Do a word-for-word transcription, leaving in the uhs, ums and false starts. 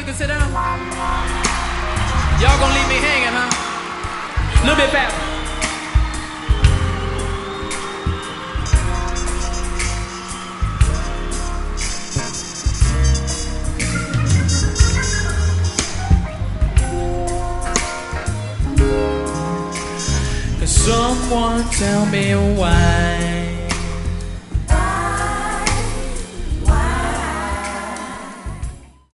can sit down. Y'all gonna leave me hanging, huh? A little bit faster. Someone tell me why